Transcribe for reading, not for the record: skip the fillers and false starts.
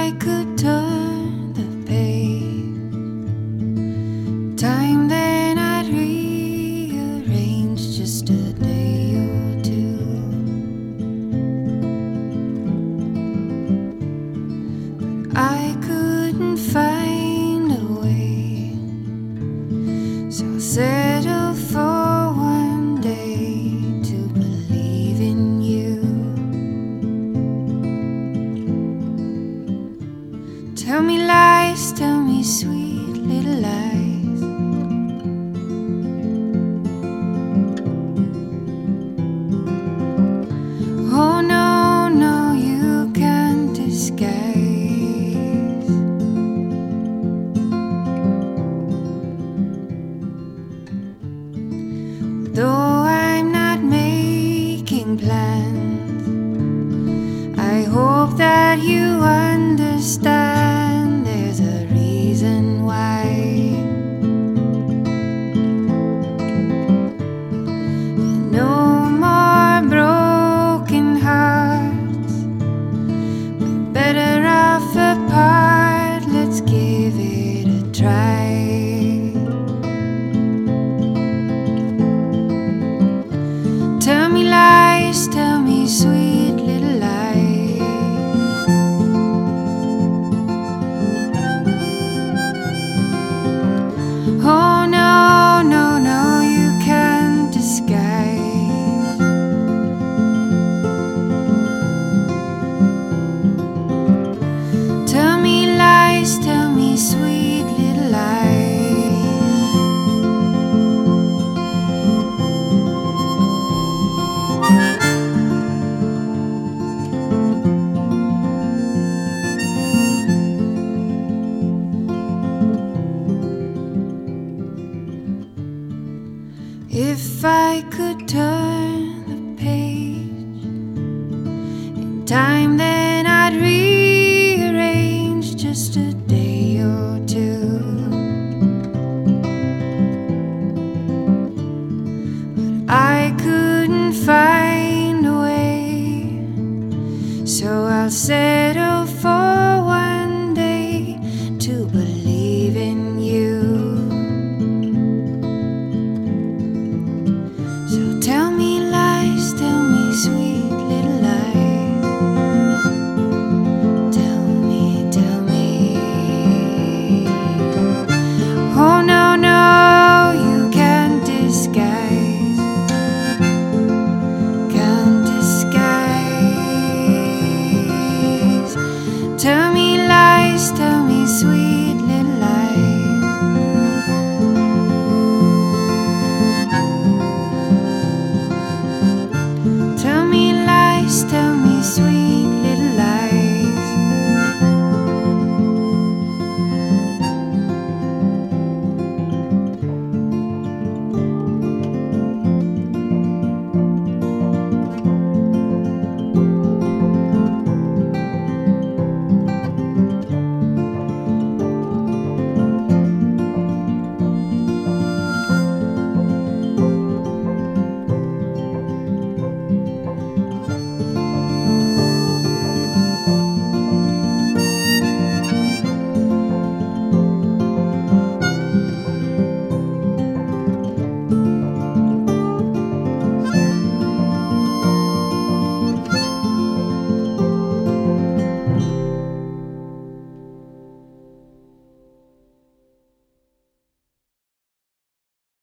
I could turn the page, time then I'd rearrange just a day or two. But I couldn't find a way, so I settled for one day to believe in you. Tell me lies, tell me sweet little lies. Oh no, no, you can't disguise. Though I'm not making plans, I hope that you understand there's a reason why. And no more broken hearts, we're better off apart. Let's give it a try. Tell me lies, tell me sweet little lies. Oh no, no, no, you can't disguise. Tell me lies, tell me sweet little lies. If I could turn the page in time, then I'd rearrange just a day or two.